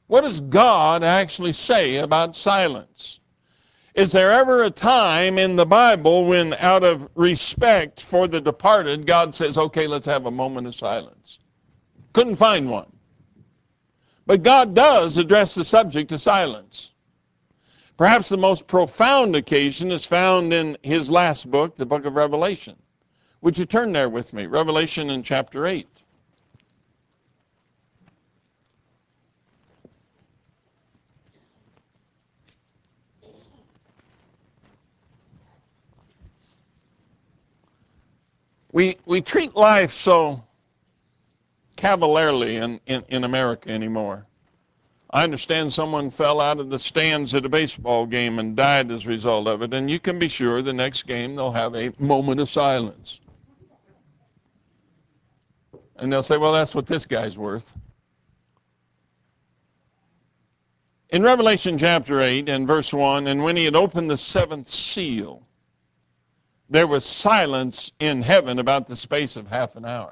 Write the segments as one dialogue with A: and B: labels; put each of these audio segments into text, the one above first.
A: What does God actually say about silence? Is there ever a time in the Bible when, out of respect for the departed, God says, okay, let's have a moment of silence? Couldn't find one. But God does address the subject of silence. Perhaps the most profound occasion is found in his last book, the book of Revelation. Would you turn there with me? Revelation in chapter 8. We treat life so cavalierly in America anymore. I understand someone fell out of the stands at a baseball game and died as a result of it, and you can be sure the next game they'll have a moment of silence. And they'll say, well, that's what this guy's worth. In Revelation chapter 8 and verse 1, and when he had opened the seventh seal, there was silence in heaven about the space of half an hour.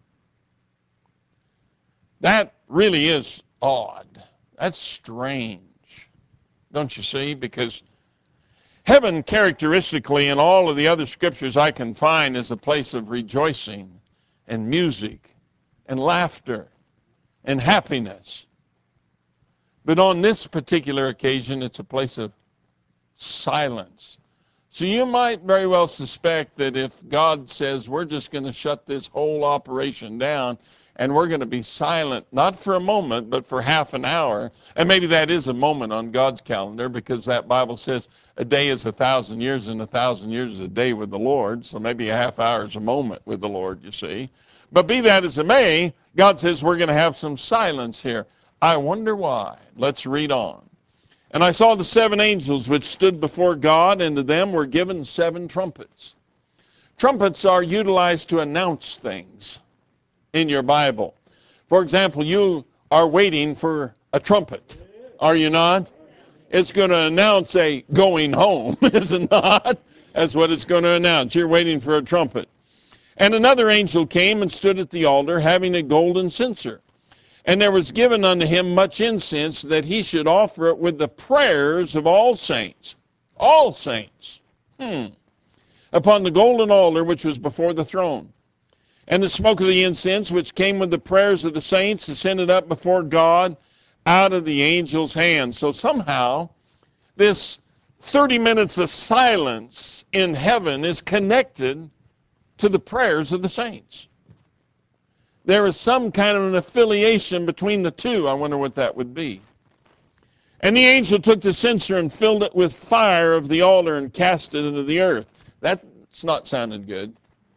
A: That really is odd. That's strange, don't you see? Because heaven, characteristically, in all of the other scriptures I can find, is a place of rejoicing and music and laughter and happiness. But on this particular occasion, it's a place of silence. So you might very well suspect that if God says we're just going to shut this whole operation down and we're going to be silent, not for a moment, but for half an hour, and maybe that is a moment on God's calendar, because that Bible says a day is 1,000 years and 1,000 years is a day with the Lord, so maybe a half hour is a moment with the Lord, you see. But be that as it may, God says we're going to have some silence here. I wonder why. Let's read on. And I saw the seven angels which stood before God, and to them were given seven trumpets. Trumpets are utilized to announce things in your Bible. For example, you are waiting for a trumpet, are you not? It's going to announce a going home, is it not? That's what it's going to announce. You're waiting for a trumpet. And another angel came and stood at the altar, having a golden censer. And there was given unto him much incense, that he should offer it with the prayers of all saints. All saints. Upon the golden altar which was before the throne. And the smoke of the incense, which came with the prayers of the saints, ascended up before God out of the angel's hand. So somehow, this 30 minutes of silence in heaven is connected to the prayers of the saints. There is some kind of an affiliation between the two. I wonder what that would be. And the angel took the censer and filled it with fire of the altar and cast it into the earth. That's not sounding good.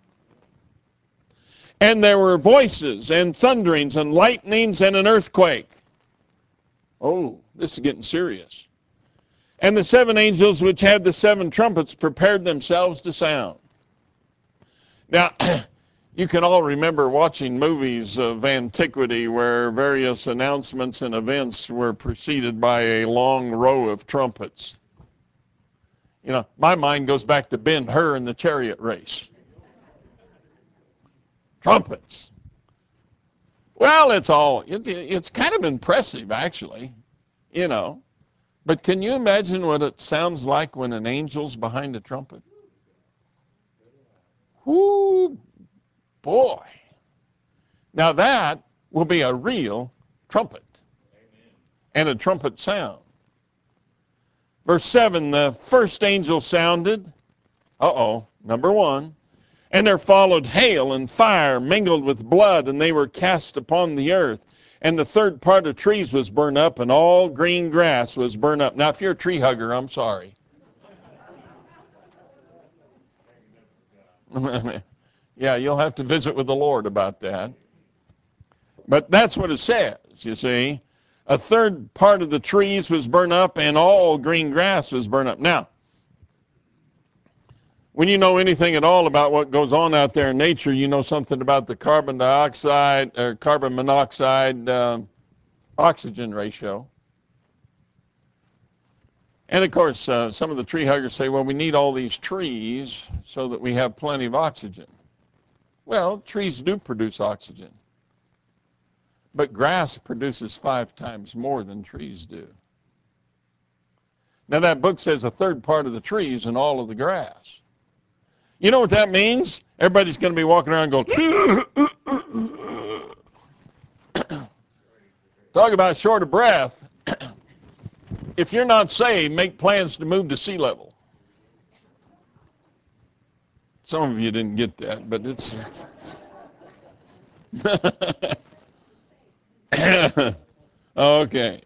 A: And there were voices and thunderings and lightnings and an earthquake. Oh, this is getting serious. And the seven angels which had the seven trumpets prepared themselves to sound. Now, you can all remember watching movies of antiquity where various announcements and events were preceded by a long row of trumpets. You know, my mind goes back to Ben-Hur and the chariot race. Trumpets. Well, it's kind of impressive, actually, you know. But can you imagine what it sounds like when an angel's behind a trumpet? Whoo, boy. Now that will be a real trumpet. And a trumpet sound. Verse 7, the first angel sounded. Number 1. And there followed hail and fire mingled with blood, and they were cast upon the earth. And the third part of trees was burned up, and all green grass was burned up. Now, if you're a tree hugger, I'm sorry. Yeah, you'll have to visit with the Lord about that. But that's what it says, you see. A third part of the trees was burned up, and all green grass was burned up. Now, when you know anything at all about what goes on out there in nature, you know something about the carbon dioxide or carbon monoxide oxygen ratio. And of course, some of the tree huggers say, well, we need all these trees so that we have plenty of oxygen. Well, trees do produce oxygen. But grass produces 5 times more than trees do. Now that book says a third part of the trees and all of the grass. You know what that means? Everybody's going to be walking around going, talk about short of breath. If you're not saved, make plans to move to sea level. Some of you didn't get that, but it's... Okay.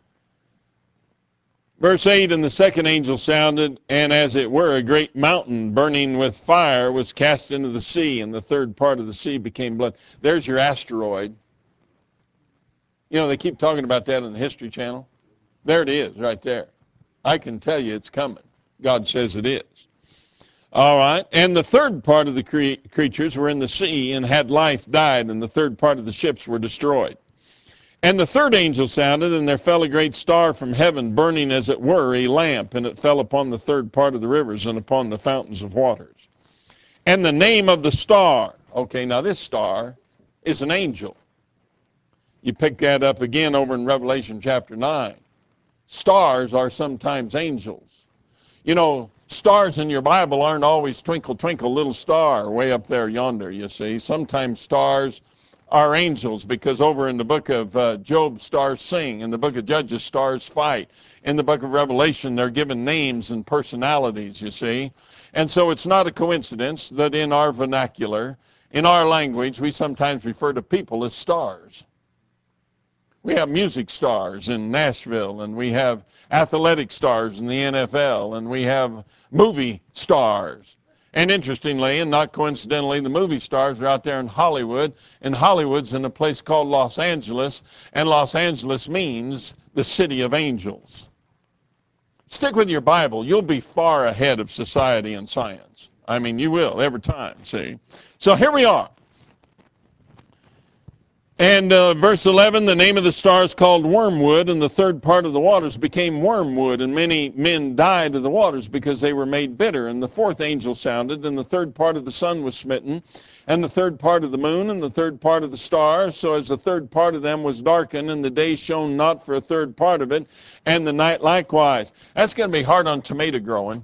A: Verse 8, and the second angel sounded, and as it were, a great mountain burning with fire was cast into the sea, and the third part of the sea became blood. There's your asteroid. You know, they keep talking about that on the History Channel. There it is, right there. I can tell you it's coming. God says it is. All right. And the third part of the creatures were in the sea and had life died, and the third part of the ships were destroyed. And the third angel sounded, and there fell a great star from heaven, burning as it were a lamp, and it fell upon the third part of the rivers and upon the fountains of waters. And the name of the star, okay, now this star is an angel. You pick that up again over in Revelation chapter 9. Stars are sometimes angels. You know, stars in your Bible aren't always twinkle, twinkle, little star way up there yonder, you see. Sometimes stars are angels, because over in the book of Job, stars sing. In the book of Judges, stars fight. In the book of Revelation, they're given names and personalities, you see. And so it's not a coincidence that in our vernacular, in our language, we sometimes refer to people as stars. We have music stars in Nashville, and we have athletic stars in the NFL, and we have movie stars. And interestingly, and not coincidentally, the movie stars are out there in Hollywood, and Hollywood's in a place called Los Angeles, and Los Angeles means the city of angels. Stick with your Bible. You'll be far ahead of society and science. I mean, you will, every time, see? So here we are. And verse 11, the name of the star is called Wormwood, and the third part of the waters became wormwood, and many men died of the waters because they were made bitter. And the fourth angel sounded, and the third part of the sun was smitten, and the third part of the moon, and the third part of the stars, so as the third part of them was darkened, and the day shone not for a third part of it, and the night likewise. That's going to be hard on tomato growing.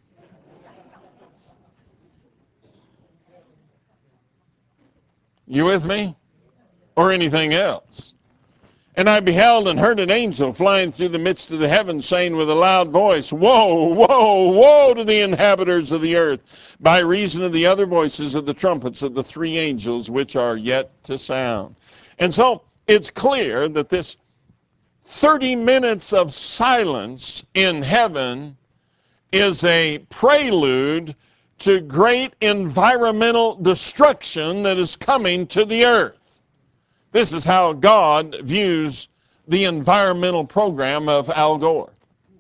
A: You with me? Or anything else. And I beheld and heard an angel flying through the midst of the heavens, saying with a loud voice, Woe, woe, woe to the inhabitants of the earth, by reason of the other voices of the trumpets of the 3 angels which are yet to sound. And so it's clear that this 30 minutes of silence in heaven is a prelude to great environmental destruction that is coming to the earth. This is how God views the environmental program of Al Gore.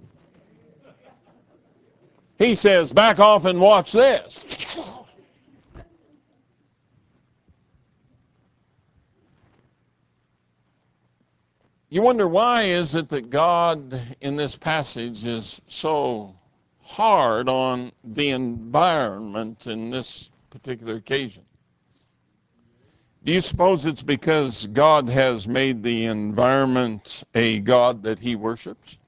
A: He says, back off and watch this. You wonder, why is it that God in this passage is so hard on the environment in this particular occasion? Do you suppose it's because God has made the environment a God that he worships?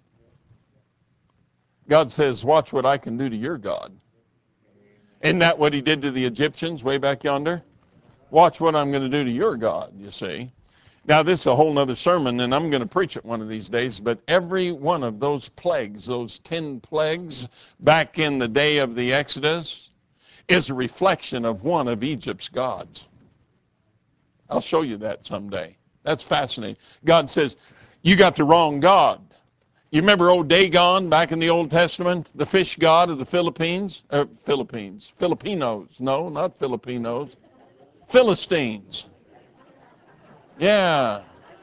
A: God says, watch what I can do to your God. Isn't that what he did to the Egyptians way back yonder? Watch what I'm going to do to your God, you see. Now, this is a whole other sermon, and I'm going to preach it one of these days, but every one of those plagues, those 10 plagues back in the day of the Exodus, is a reflection of one of Egypt's gods. I'll show you that someday. That's fascinating. God says, you got the wrong God. You remember old Dagon back in the Old Testament, the fish god of the Filipinos? No, not Filipinos. Philistines. Yeah.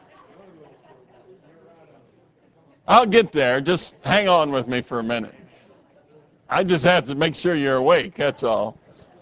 A: I'll get there. Just hang on with me for a minute. I just have to make sure you're awake, that's all.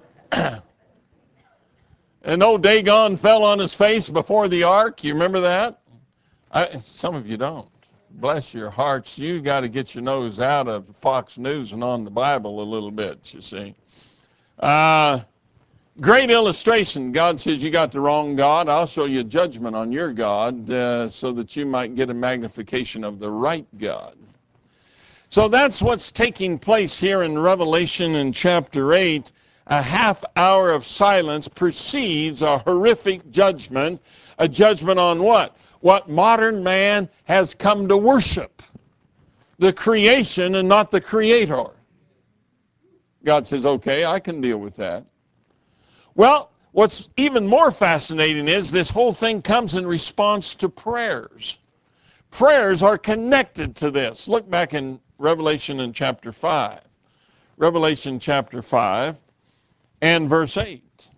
A: And old Dagon fell on his face before the ark. You remember that? Some of you don't. Bless your hearts. You got to get your nose out of Fox News and on the Bible a little bit, you see. Great illustration. God says, you got the wrong God. I'll show you judgment on your God so that you might get a magnification of the right God. So that's what's taking place here in Revelation in chapter 8. A half hour of silence precedes a horrific judgment. A judgment on what? What modern man has come to worship. The creation and not the creator. God says, okay, I can deal with that. Well, what's even more fascinating is this whole thing comes in response to prayers. Prayers are connected to this. Look back in Revelation in chapter 5. Revelation chapter 5 and verse 8.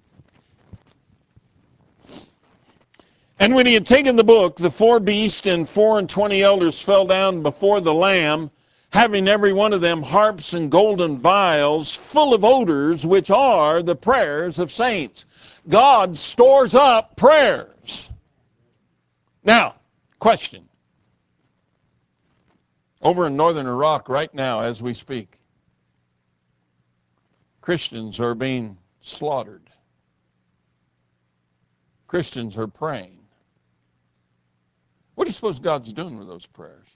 A: And when he had taken the book, the 4 beasts and 24 elders fell down before the Lamb, having every one of them harps and golden vials full of odors, which are the prayers of saints. God stores up prayers. Now, question. Over in northern Iraq right now as we speak, Christians are being slaughtered. Christians are praying. What do you suppose God's doing with those prayers?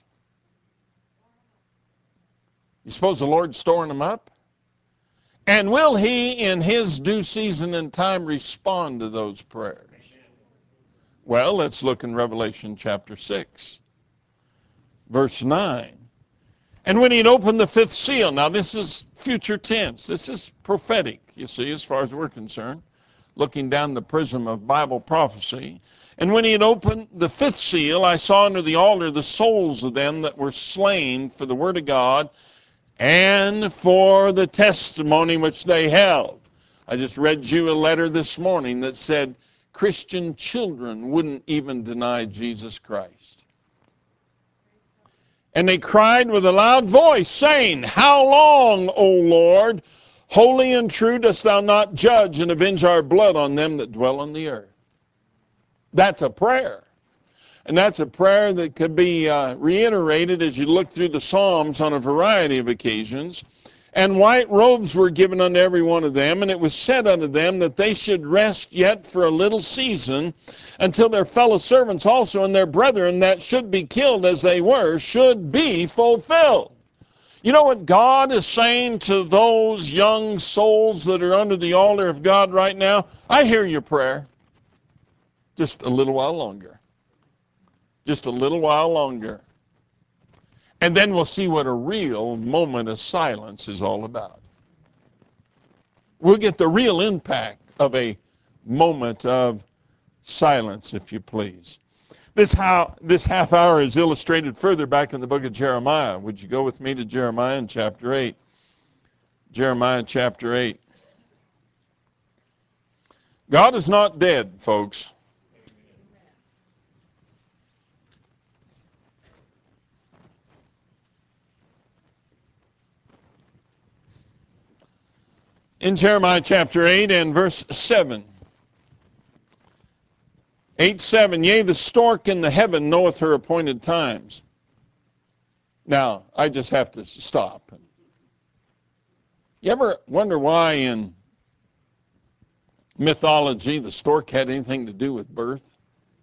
A: You suppose the Lord's storing them up? And will he, in his due season and time, respond to those prayers? Well, let's look in Revelation chapter 6, verse 9. And when he had opened the 5th seal, now this is future tense, this is prophetic, you see, as far as we're concerned, looking down the prism of Bible prophecy. And when he had opened the 5th seal, I saw under the altar the souls of them that were slain for the word of God and for the testimony which they held. I just read you a letter this morning that said Christian children wouldn't even deny Jesus Christ. And they cried with a loud voice, saying, How long, O Lord, holy and true, dost thou not judge and avenge our blood on them that dwell on the earth? That's a prayer. And that's a prayer that could be reiterated as you look through the Psalms on a variety of occasions. And white robes were given unto every one of them, and it was said unto them that they should rest yet for a little season, until their fellow servants also and their brethren that should be killed as they were should be fulfilled. You know what God is saying to those young souls that are under the altar of God right now? I hear your prayer. Just a little while longer. Just a little while longer. And then we'll see what a real moment of silence is all about. We'll get the real impact of a moment of silence, if you please. This half hour is illustrated further back in the book of Jeremiah. Would you go with me to Jeremiah in chapter 8? Jeremiah chapter 8. God is not dead, folks. In Jeremiah chapter 8 and verse 7. 8:7, yea, the stork in the heaven knoweth her appointed times. Now, I just have to stop. You ever wonder why in mythology the stork had anything to do with birth?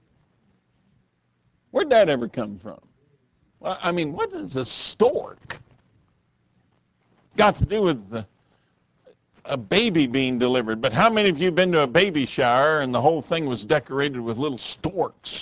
A: Where'd that ever come from? Well, I mean, what is a stork got to do with a baby being delivered? But how many of you have been to a baby shower and the whole thing was decorated with little storks?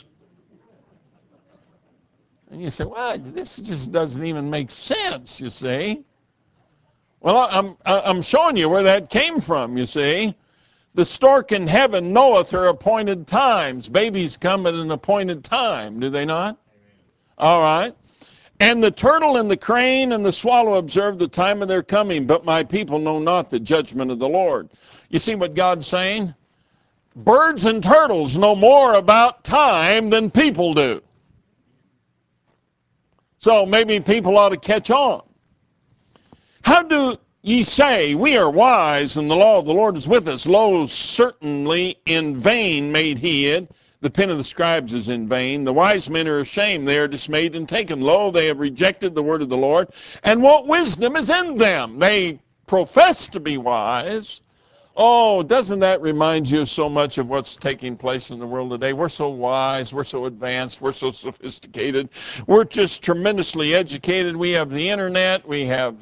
A: And you say, well, this just doesn't even make sense, you see. Well, I'm showing you where that came from, you see. The stork in heaven knoweth her appointed times. Babies come at an appointed time, do they not? All right. And the turtle and the crane and the swallow observe the time of their coming, but my people know not the judgment of the Lord. You see what God's saying? Birds and turtles know more about time than people do. So maybe people ought to catch on. How do ye say, we are wise, and the law of the Lord is with us? Lo, certainly in vain made he it. The pen of the scribes is in vain. The wise men are ashamed. They are dismayed and taken. Lo, they have rejected the word of the Lord. And what wisdom is in them? They profess to be wise. Oh, doesn't that remind you so much of what's taking place in the world today? We're so wise, we're so advanced, we're so sophisticated, we're just tremendously educated. We have the internet, we have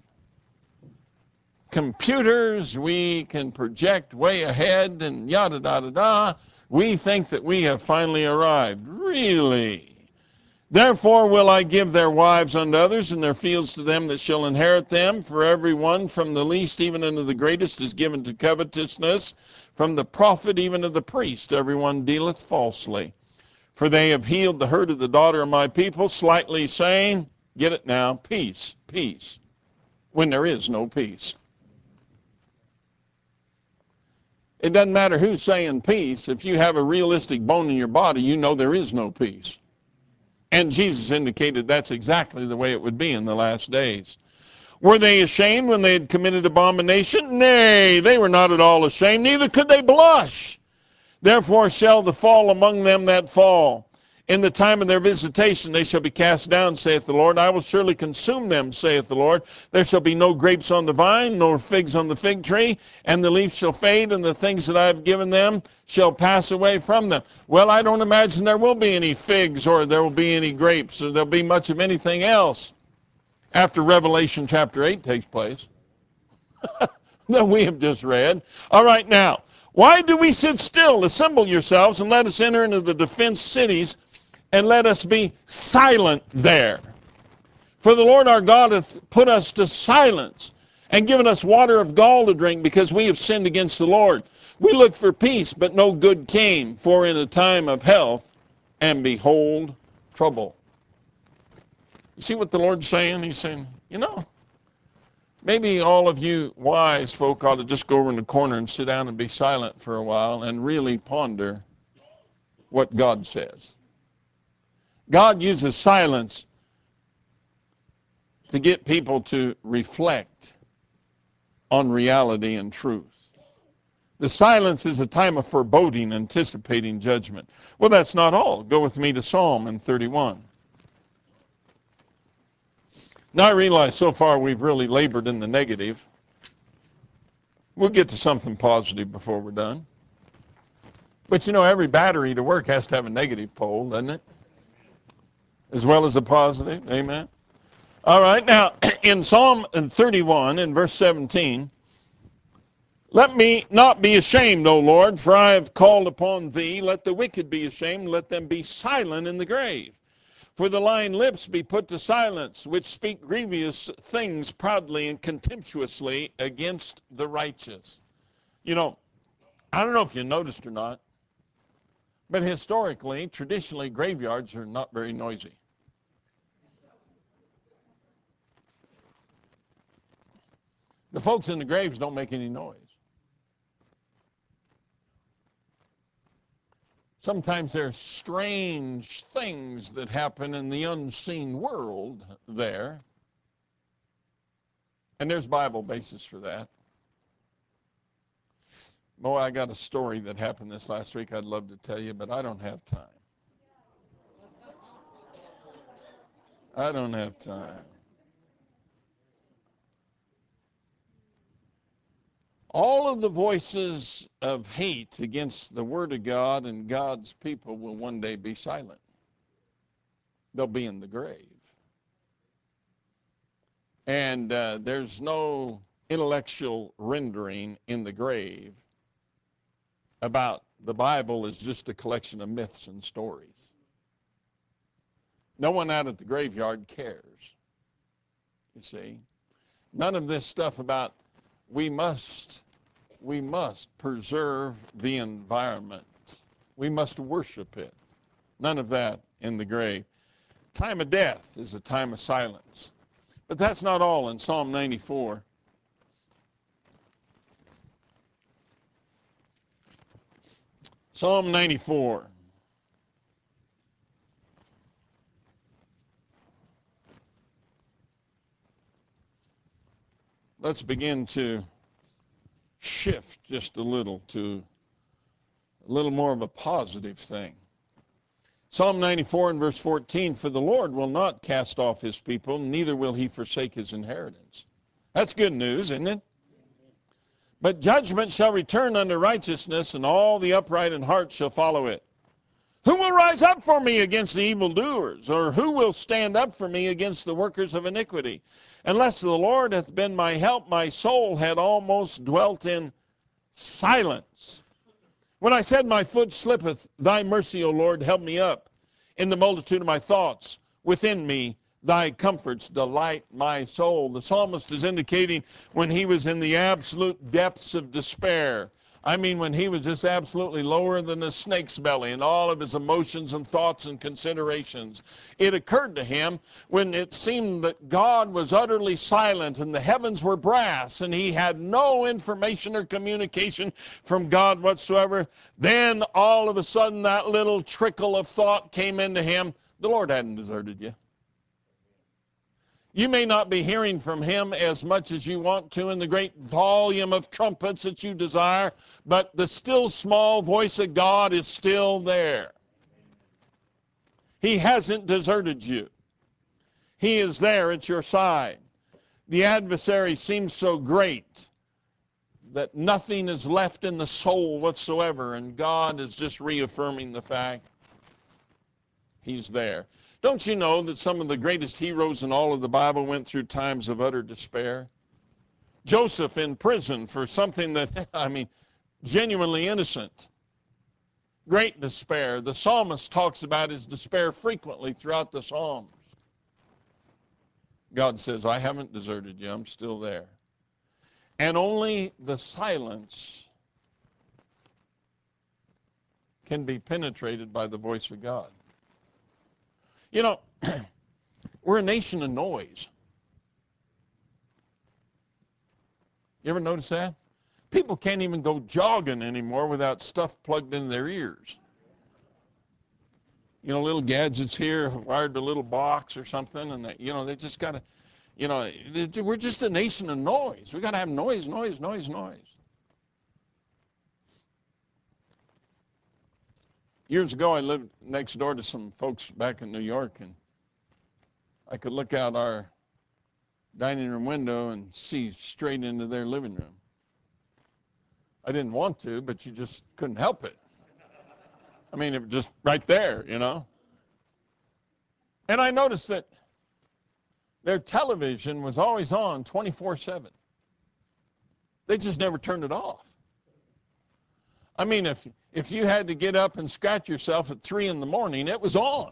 A: computers, we can project way ahead and yada da da da. We think that we have finally arrived. Really? Therefore will I give their wives unto others, and their fields to them that shall inherit them. For every one from the least even unto the greatest is given to covetousness. From the prophet even to the priest, every one dealeth falsely. For they have healed the hurt of the daughter of my people, slightly saying, get it now, peace, peace, when there is no peace. It doesn't matter who's saying peace. If you have a realistic bone in your body, you know there is no peace. And Jesus indicated that's exactly the way it would be in the last days. Were they ashamed when they had committed abomination? Nay, they were not at all ashamed, neither could they blush. Therefore shall the fall among them that fall. In the time of their visitation they shall be cast down, saith the Lord. I will surely consume them, saith the Lord. There shall be no grapes on the vine, nor figs on the fig tree, and the leaf shall fade, and the things that I have given them shall pass away from them. Well, I don't imagine there will be any figs, or there will be any grapes, or there'll be much of anything else after Revelation chapter 8 takes place that we have just read. All right, now, why do we sit still? Assemble yourselves, and let us enter into the defense cities, and let us be silent there. For the Lord our God hath put us to silence, and given us water of gall to drink, because we have sinned against the Lord. We looked for peace, but no good came, for in a time of health, and behold, trouble. You see what the Lord's saying? He's saying, you know, maybe all of you wise folk ought to just go over in the corner and sit down and be silent for a while and really ponder what God says. God uses silence to get people to reflect on reality and truth. The silence is a time of foreboding, anticipating judgment. Well, that's not all. Go with me to Psalm 31. Now I realize so far we've really labored in the negative. We'll get to something positive before we're done. But you know, every battery to work has to have a negative pole, doesn't it? As well as a positive. Amen. All right, now in Psalm 31 in verse 17, let me not be ashamed, O Lord, for I have called upon thee. Let the wicked be ashamed, let them be silent in the grave. For the lying lips be put to silence, which speak grievous things proudly and contemptuously against the righteous. You know, I don't know if you noticed or not, but historically, traditionally, graveyards are not very noisy. The folks in the graves don't make any noise. Sometimes there's strange things that happen in the unseen world there. And there's Bible basis for that. Boy, I got a story that happened this last week I'd love to tell you, but I don't have time. I don't have time. All of the voices of hate against the Word of God and God's people will one day be silent. They'll be in the grave. And there's no intellectual rendering in the grave about the Bible is just a collection of myths and stories. No one out at the graveyard cares, you see. None of this stuff about we must preserve the environment. We must worship it. None of that in the grave. Time of death is a time of silence. But that's not all in Psalm 94. Psalm 94. Let's begin to shift just a little to a little more of a positive thing. Psalm 94 and verse 14, for the Lord will not cast off his people, neither will he forsake his inheritance. That's good news, isn't it? But judgment shall return unto righteousness, and all the upright in heart shall follow it. Who will rise up for me against the evildoers? Or who will stand up for me against the workers of iniquity? Unless the Lord hath been my help, my soul had almost dwelt in silence. When I said, my foot slippeth, thy mercy, O Lord, help me up. In the multitude of my thoughts, within me, thy comforts delight my soul. The psalmist is indicating when he was in the absolute depths of despair. I mean, when he was just absolutely lower than a snake's belly in all of his emotions and thoughts and considerations. It occurred to him when it seemed that God was utterly silent and the heavens were brass and he had no information or communication from God whatsoever. Then all of a sudden that little trickle of thought came into him. The Lord hadn't deserted you. You may not be hearing from him as much as you want to in the great volume of trumpets that you desire, but the still small voice of God is still there. He hasn't deserted you. He is there at your side. The adversary seems so great that nothing is left in the soul whatsoever, and God is just reaffirming the fact he's there. Don't you know that some of the greatest heroes in all of the Bible went through times of utter despair? Joseph in prison for something that, genuinely innocent. Great despair. The psalmist talks about his despair frequently throughout the Psalms. God says, I haven't deserted you. I'm still there. And only the silence can be penetrated by the voice of God. You know, we're a nation of noise. You ever notice that? People can't even go jogging anymore without stuff plugged in their ears. You know, little gadgets here wired to a little box or something, and they just got to, we're just a nation of noise. We got to have noise, noise, noise, noise. Years ago, I lived next door to some folks back in New York, and I could look out our dining room window and see straight into their living room. I didn't want to, but you just couldn't help it. I mean, it was just right there, you know. And I noticed that their television was always on 24/7. They just never turned it off. I mean, if you had to get up and scratch yourself at 3 in the morning, it was on.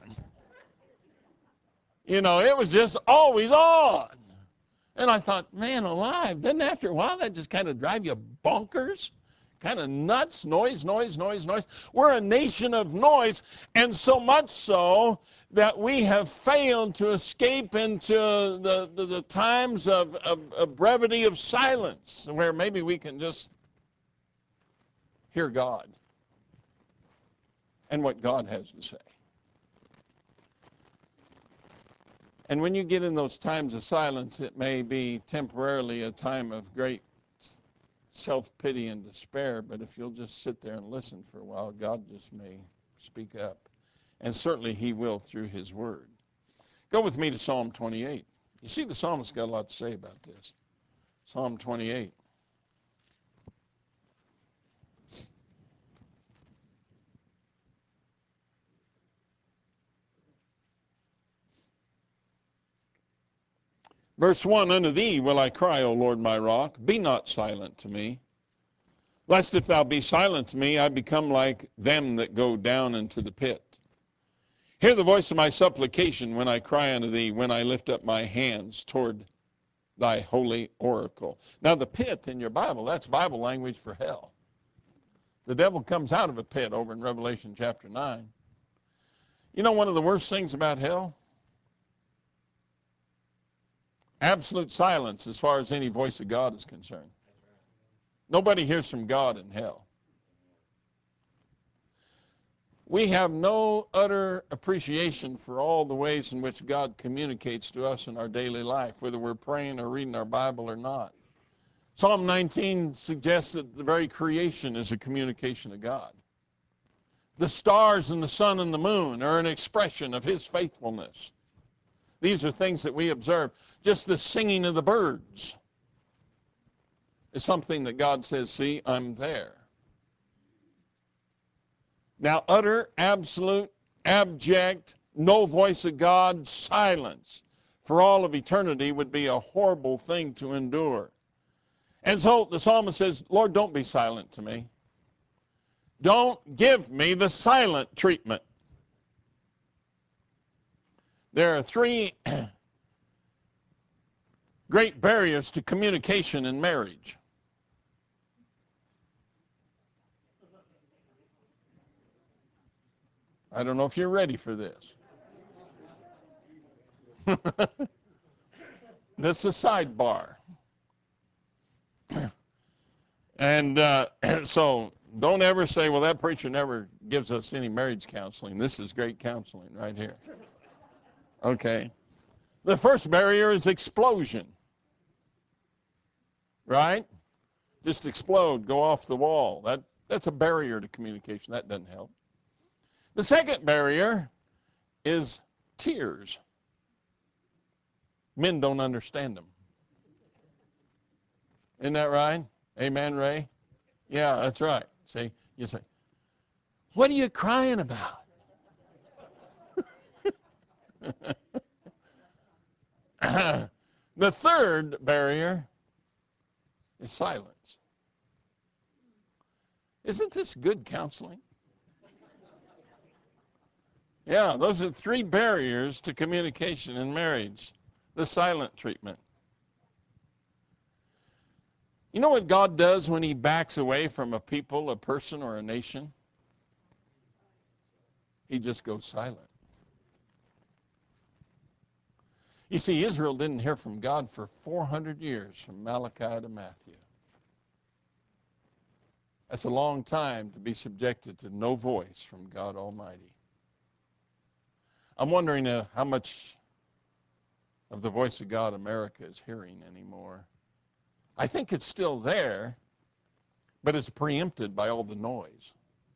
A: You know, it was just always on. And I thought, man alive, doesn't after a while that just kind of drive you bonkers? Kind of nuts, noise, noise, noise, noise. We're a nation of noise, and so much so that we have failed to escape into the times of brevity of silence, where maybe we can just hear God and what God has to say. And when you get in those times of silence, it may be temporarily a time of great self-pity and despair, but if you'll just sit there and listen for a while, God just may speak up. And certainly he will through his word. Go with me to Psalm 28. You see, the psalmist got a lot to say about this. Psalm 28. Verse 1, unto thee will I cry, O Lord my rock, be not silent to me. Lest if thou be silent to me, I become like them that go down into the pit. Hear the voice of my supplication when I cry unto thee, when I lift up my hands toward thy holy oracle. Now the pit in your Bible, that's Bible language for hell. The devil comes out of a pit over in Revelation chapter 9. You know one of the worst things about hell? Absolute silence as far as any voice of God is concerned. Nobody hears from God in hell. We have no utter appreciation for all the ways in which God communicates to us in our daily life, whether we're praying or reading our Bible or not. Psalm 19 suggests that the very creation is a communication of God. The stars and the sun and the moon are an expression of his faithfulness. These are things that we observe. Just the singing of the birds. is something that God says, see, I'm there. Now, utter, absolute, abject, no voice of God, silence for all of eternity would be a horrible thing to endure. And so the psalmist says, Lord, don't be silent to me. Don't give me the silent treatment. There are three great barriers to communication in marriage. I don't know if you're ready for this. This is a sidebar. And so don't ever say, well, that preacher never gives us any marriage counseling. This is great counseling right here. Okay. The first barrier is explosion. Right? Just explode, go off the wall. That's a barrier to communication. That doesn't help. The second barrier is tears. Men don't understand them. Isn't that right? Amen, Ray? Yeah, that's right. See, you say, what are you crying about? The third barrier is silence. Isn't this good counseling? Yeah, those are three barriers to communication in marriage. The silent treatment. You know what God does when he backs away from a people, a person, or a nation? He just goes silent. You see, Israel didn't hear from God for 400 years, from Malachi to Matthew. That's a long time to be subjected to no voice from God Almighty. I'm wondering how much of the voice of God America is hearing anymore. I think it's still there, but it's preempted by all the noise.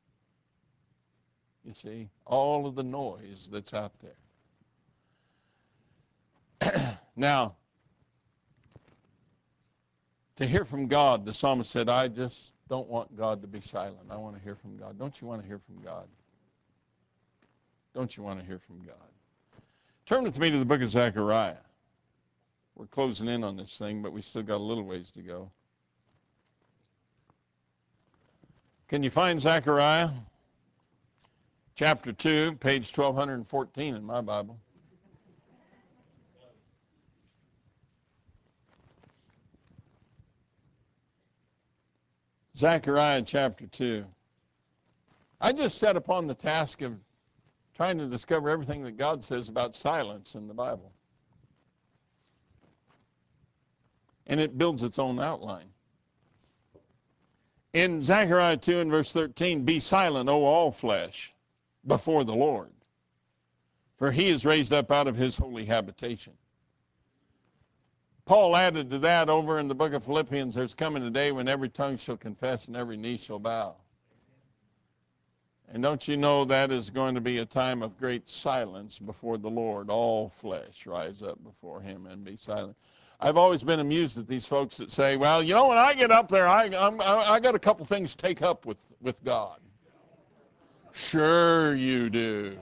A: You see, all of the noise that's out there. Now, to hear from God, the psalmist said, I just don't want God to be silent. I want to hear from God. Don't you want to hear from God? Don't you want to hear from God? Turn with me to the book of Zechariah. We're closing in on this thing, but we still got a little ways to go. Can you find Zechariah? Chapter 2, page 1214 in my Bible. Zechariah chapter 2. I just set upon the task of trying to discover everything that God says about silence in the Bible. And it builds its own outline. In Zechariah 2 and verse 13, be silent, O all flesh, before the Lord, for he is raised up out of his holy habitation. Paul added to that over in the book of Philippians, there's coming a day when every tongue shall confess and every knee shall bow. And don't you know that is going to be a time of great silence before the Lord? All flesh rise up before him and be silent. I've always been amused at these folks that say, well, you know, when I get up there, I got a couple things to take up with God. Sure you do.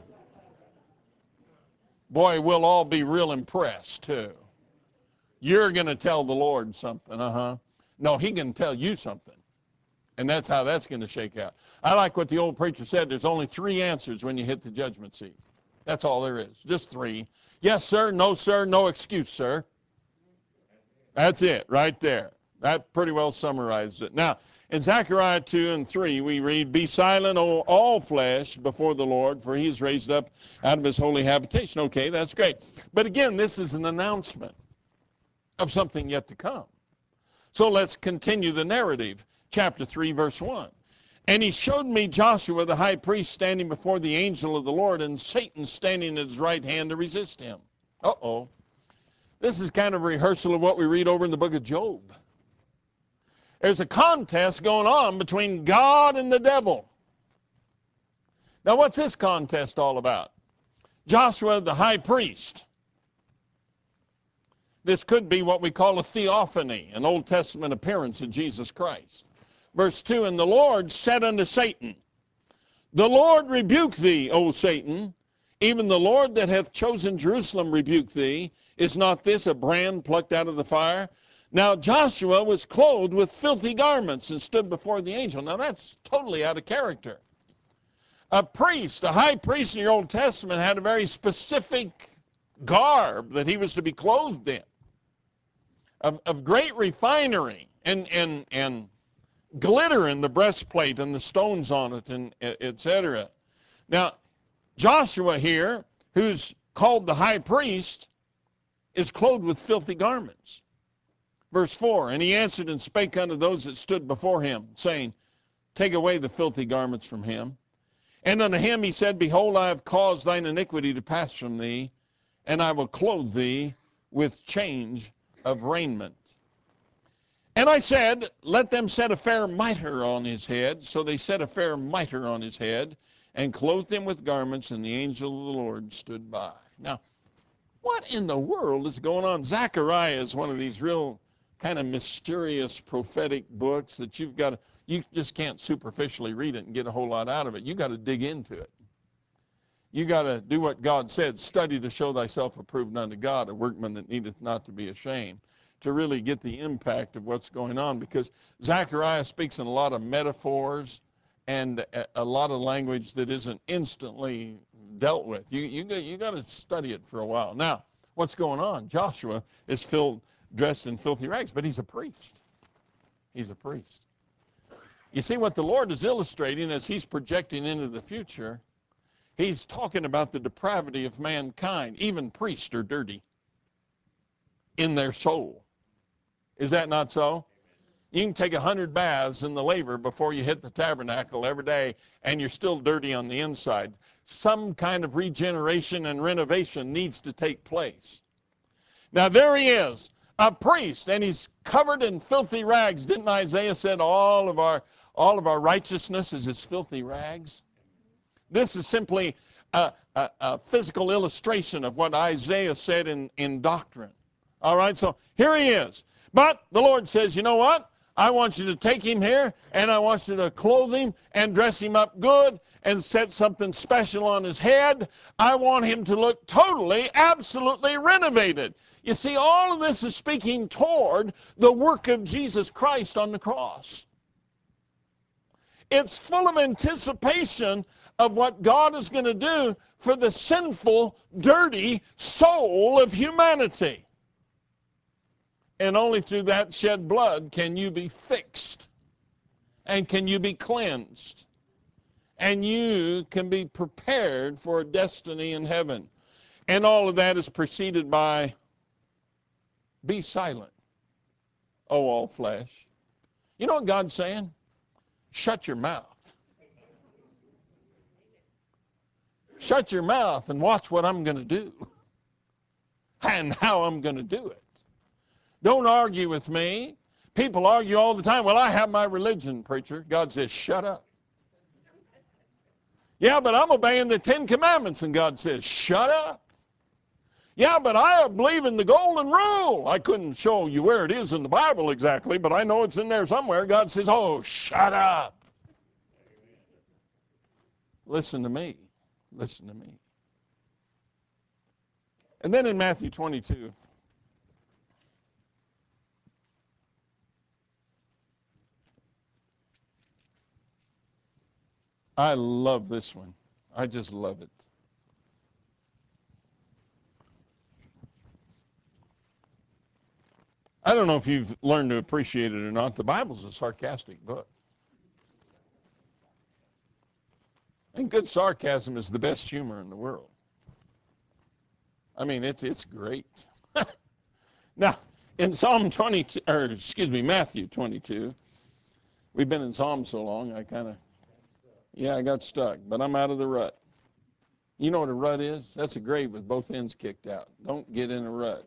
A: Boy, we'll all be real impressed, too. You're going to tell the Lord something, No, he can tell you something. And that's how that's going to shake out. I like what the old preacher said. There's only three answers when you hit the judgment seat. That's all there is. Just three. Yes, sir. No excuse, sir. That's it right there. That pretty well summarizes it. Now, in Zechariah 2 and 3, we read, be silent, O all flesh, before the Lord, for he is raised up out of his holy habitation. Okay, that's great. But again, this is an announcement of something yet to come. So let's continue the narrative. Chapter 3, verse 1. And he showed me Joshua the high priest standing before the angel of the Lord, and Satan standing at his right hand to resist him. Uh-oh. This is kind of a rehearsal of what we read over in the book of Job. There's a contest going on between God and the devil. Now, what's this contest all about? Joshua the high priest This could be what we call a theophany, an Old Testament appearance of Jesus Christ. Verse 2, and the Lord said unto Satan, the Lord rebuke thee, O Satan, even the Lord that hath chosen Jerusalem rebuke thee. Is not this a brand plucked out of the fire? Now Joshua was clothed with filthy garments and stood before the angel. Now that's totally out of character. A priest, a high priest in your Old Testament, had a very specific garb that he was to be clothed in, of great refinery and glitter in the breastplate and the stones on it, and etc. Now, Joshua here, who's called the high priest, is clothed with filthy garments. Verse 4, and he answered and spake unto those that stood before him, saying, take away the filthy garments from him. And unto him he said, behold, I have caused thine iniquity to pass from thee, and I will clothe thee with change of raiment. And I said, let them set a fair mitre on his head. So they set a fair mitre on his head, and clothed him with garments, and the angel of the Lord stood by. Now, what in the world is going on? Zechariah is one of these real kind of mysterious prophetic books that you just can't superficially read it and get a whole lot out of it. You got to dig into it. You got to do what God said, study to show thyself approved unto God, a workman that needeth not to be ashamed, to really get the impact of what's going on, because Zechariah speaks in a lot of metaphors and a lot of language that isn't instantly dealt with. You got to study it for a while. Now, what's going on? Joshua is dressed in filthy rags, but he's a priest. He's a priest. You see, what the Lord is illustrating as he's projecting into the future, he's talking about the depravity of mankind. Even priests are dirty in their soul. Is that not so? You can take 100 baths in the laver before you hit the tabernacle every day, and you're still dirty on the inside. Some kind of regeneration and renovation needs to take place. Now there he is, a priest, and he's covered in filthy rags. Didn't Isaiah said all of our righteousness is as filthy rags? This is simply a physical illustration of what Isaiah said in doctrine. All right, so here he is. But the Lord says, you know what? I want you to take him here, and I want you to clothe him and dress him up good and set something special on his head. I want him to look totally, absolutely renovated. You see, all of this is speaking toward the work of Jesus Christ on the cross. It's full of anticipation of what God is going to do for the sinful, dirty soul of humanity. And only through that shed blood can you be fixed, and can you be cleansed, and you can be prepared for a destiny in heaven. And all of that is preceded by, be silent, O all flesh. You know what God's saying? Shut your mouth. Shut your mouth and watch what I'm going to do and how I'm going to do it. Don't argue with me. People argue all the time. Well, I have my religion, preacher. God says, shut up. Yeah, but I'm obeying the 10 Commandments, and God says, shut up. Yeah, but I believe in the golden rule. I couldn't show you where it is in the Bible exactly, but I know it's in there somewhere. God says, oh, shut up. Listen to me. Listen to me. And then in Matthew 22, I love this one. I just love it. I don't know if you've learned to appreciate it or not. The Bible's a sarcastic book. And good sarcasm is the best humor in the world. I mean, it's great. Now, in Matthew 22, we've been in Psalm so long, I got stuck, but I'm out of the rut. You know what a rut is? That's a grave with both ends kicked out. Don't get in a rut.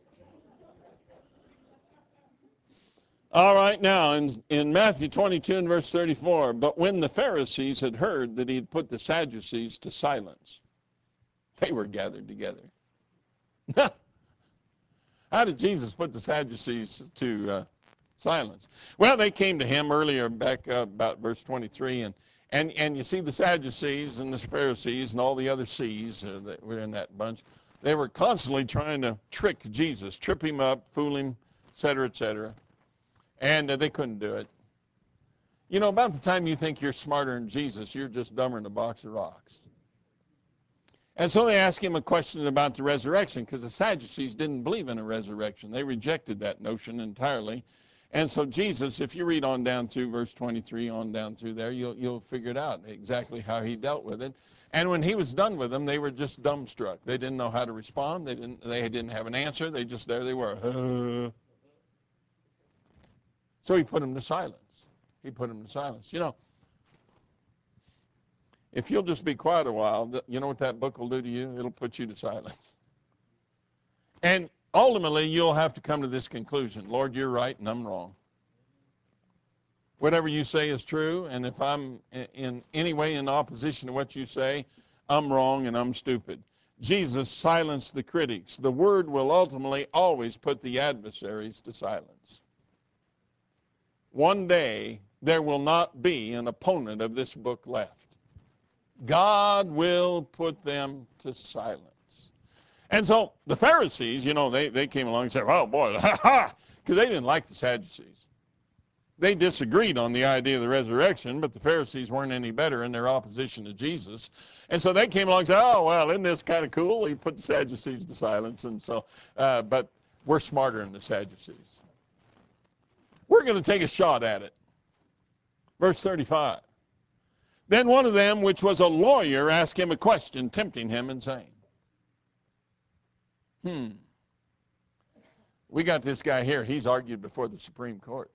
A: All right, now in Matthew 22 and verse 34, but when the Pharisees had heard that he had put the Sadducees to silence, they were gathered together. How did Jesus put the Sadducees to silence? Well, they came to him earlier, back about verse 23, and you see the Sadducees and the Pharisees and all the other C's that were in that bunch. They were constantly trying to trick Jesus, trip him up, fool him, etc., etc., and they couldn't do it. You know, about the time you think you're smarter than Jesus, you're just dumber than a box of rocks. And so they asked him a question about the resurrection, because the Sadducees didn't believe in a resurrection. They rejected that notion entirely. And so Jesus, if you read on down through verse 23, on down through there, you'll figure it out exactly how he dealt with it. And when he was done with them, they were just dumbstruck. They didn't know how to respond. They didn't have an answer. There they were. So he put them to silence. He put them to silence. You know, if you'll just be quiet a while, you know what that book will do to you? It'll put you to silence. And ultimately, you'll have to come to this conclusion. Lord, you're right and I'm wrong. Whatever you say is true, and if I'm in any way in opposition to what you say, I'm wrong and I'm stupid. Jesus silenced the critics. The word will ultimately always put the adversaries to silence. One day, there will not be an opponent of this book left. God will put them to silence. And so the Pharisees, you know, they came along and said, oh boy, ha ha, because they didn't like the Sadducees. They disagreed on the idea of the resurrection, but the Pharisees weren't any better in their opposition to Jesus. And so they came along and said, oh, well, isn't this kind of cool? He put the Sadducees to silence. And so, but we're smarter than the Sadducees. We're going to take a shot at it. Verse 35. Then one of them, which was a lawyer, asked him a question, tempting him and saying, we got this guy here. He's argued before the Supreme Court.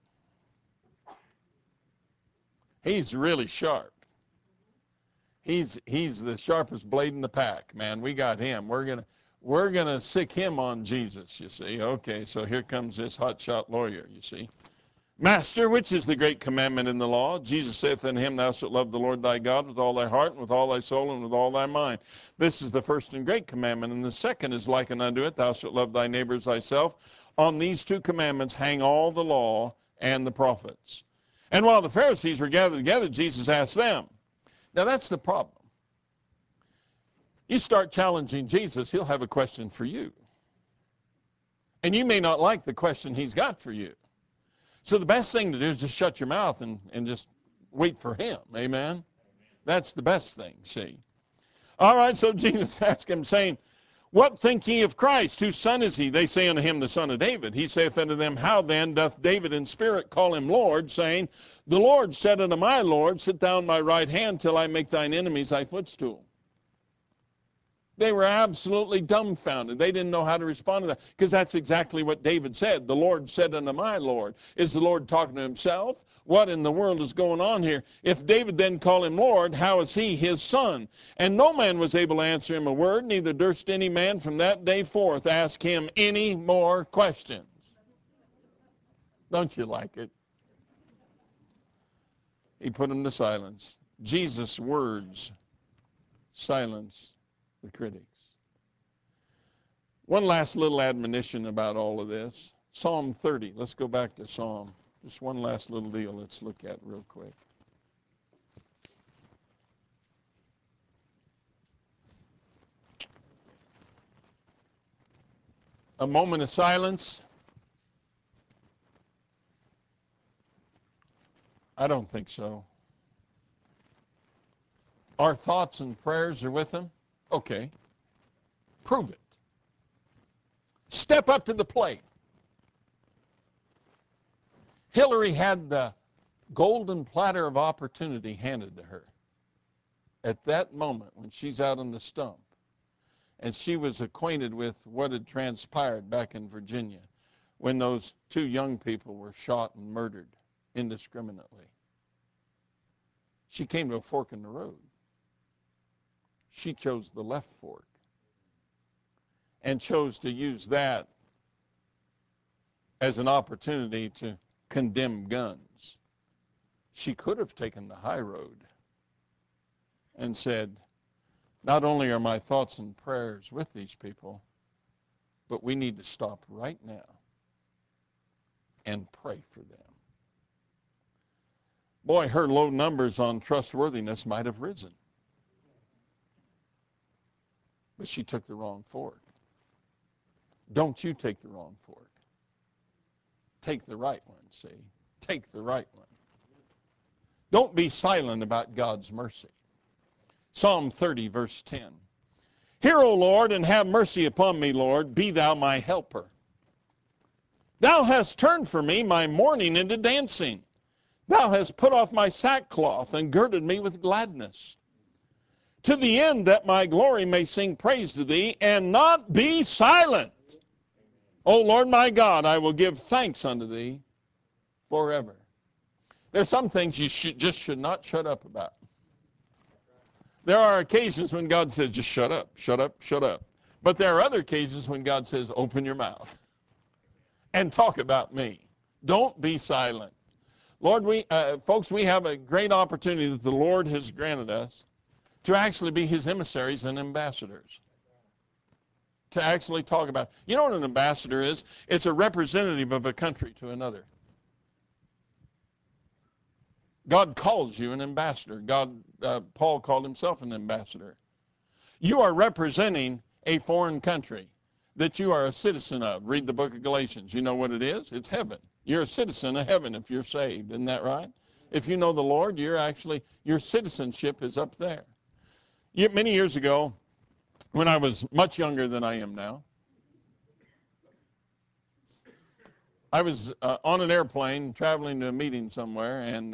A: He's really sharp. He's the sharpest blade in the pack, man. We got him. We're gonna sick him on Jesus, you see. Okay, so here comes this hotshot lawyer, you see. Master, which is the great commandment in the law? Jesus saith unto him, thou shalt love the Lord thy God with all thy heart, and with all thy soul, and with all thy mind. This is the first and great commandment, and the second is likened unto it, thou shalt love thy neighbor as thyself. On these two commandments hang all the law and the prophets. And while the Pharisees were gathered together, Jesus asked them. Now that's the problem. You start challenging Jesus, he'll have a question for you. And you may not like the question he's got for you. So the best thing to do is just shut your mouth and just wait for him. Amen? That's the best thing, see. All right, so Jesus asked him, saying, what think ye of Christ? Whose son is he? They say unto him, the son of David. He saith unto them, how then doth David in spirit call him Lord, saying, the Lord said unto my Lord, sit thou on my right hand till I make thine enemies thy footstool. They were absolutely dumbfounded. They didn't know how to respond to that, because that's exactly what David said. The Lord said unto my Lord. Is the Lord talking to himself? What in the world is going on here? If David then called him Lord, how is he his son? And no man was able to answer him a word, neither durst any man from that day forth ask him any more questions. Don't you like it? He put him to silence. Jesus' words silence the critics. One last little admonition about all of this. Psalm 30. Let's go back to Psalm. Just one last little deal let's look at real quick. A moment of silence. I don't think so. Our thoughts and prayers are with him? Okay. Prove it. Step up to the plate. Hillary had the golden platter of opportunity handed to her at that moment when she's out on the stump, and she was acquainted with what had transpired back in Virginia when those two young people were shot and murdered indiscriminately. She came to a fork in the road. She chose the left fork and chose to use that as an opportunity to condemn guns. She could have taken the high road and said, not only are my thoughts and prayers with these people, But we need to stop right now and pray for them. Boy, her low numbers on trustworthiness might have risen. But she took the wrong fork. Don't you take the wrong fork. Take the right one, see? Take the right one. Don't be silent about God's mercy. Psalm 30, verse 10. Hear, O Lord, and have mercy upon me, Lord. Be thou my helper. Thou hast turned for me my mourning into dancing. Thou hast put off my sackcloth and girded me with gladness, to the end that my glory may sing praise to thee and not be silent. O Lord my God, I will give thanks unto thee forever. There's some things you should not shut up about. There are occasions when God says, just shut up, shut up, shut up. But there are other occasions when God says, open your mouth and talk about me. Don't be silent. Lord, folks, we have a great opportunity that the Lord has granted us to actually be his emissaries and ambassadors. To actually talk about. You know what an ambassador is? It's a representative of a country to another. God calls you an ambassador. Paul called himself an ambassador. You are representing a foreign country that you are a citizen of. Read the book of Galatians. You know what it is? It's heaven. You're a citizen of heaven if you're saved. Isn't that right? If you know the Lord, your citizenship is up there. Many years ago, when I was much younger than I am now, I was on an airplane traveling to a meeting somewhere, and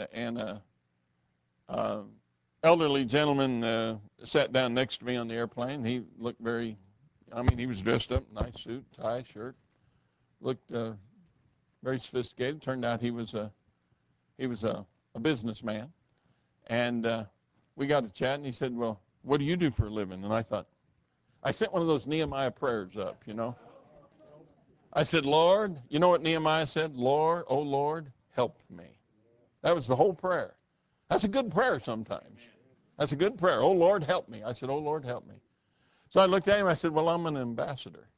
A: elderly gentleman sat down next to me on the airplane. He looked he was dressed up, nice suit, tie, shirt, looked very sophisticated. Turned out he was a businessman, and we got to chat. And he said, "Well, what do you do for a living?" And I sent one of those Nehemiah prayers up, you know. I said, Lord, you know what Nehemiah said? Lord, oh Lord, help me. That was the whole prayer. That's a good prayer sometimes. That's a good prayer. Oh Lord, help me. I said, oh Lord, help me. So I looked at him, I said, well, I'm an ambassador.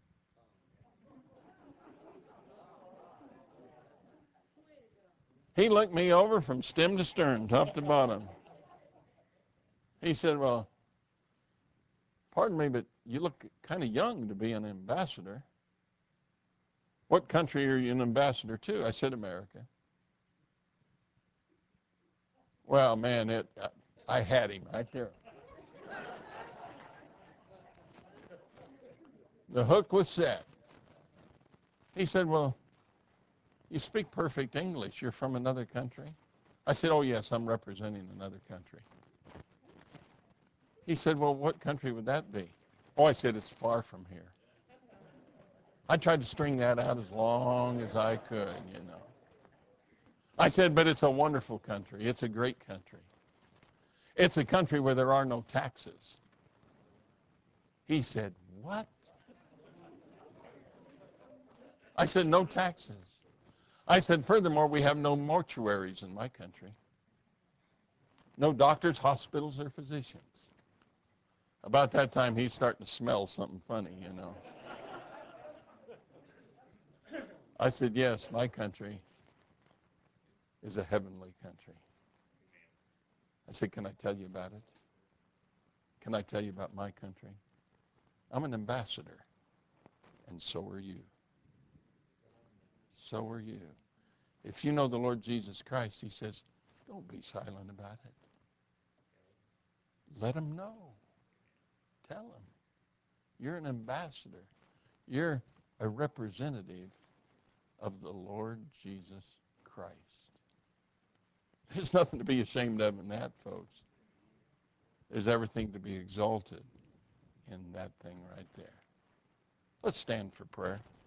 A: He looked me over from stem to stern, top to bottom. He said, well, pardon me, but you look kind of young to be an ambassador. What country are you an ambassador to? I said, America. Well, man, I had him right there. The hook was set. He said, well, you speak perfect English. You're from another country? I said, oh, yes, I'm representing another country. He said, well, what country would that be? Oh, I said, it's far from here. I tried to string that out as long as I could, you know. I said, but it's a wonderful country. It's a great country. It's a country where there are no taxes. He said, what? I said, no taxes. I said, furthermore, we have no mortuaries in my country. No doctors, hospitals, or physicians. About that time, he's starting to smell something funny, you know. I said, yes, my country is a heavenly country. I said, can I tell you about it? Can I tell you about my country? I'm an ambassador, and so are you. So are you. If you know the Lord Jesus Christ, he says, don't be silent about it. Let him know. Tell him. You're an ambassador. You're a representative of the Lord Jesus Christ. There's nothing to be ashamed of in that, folks. There's everything to be exalted in that thing right there. Let's stand for prayer.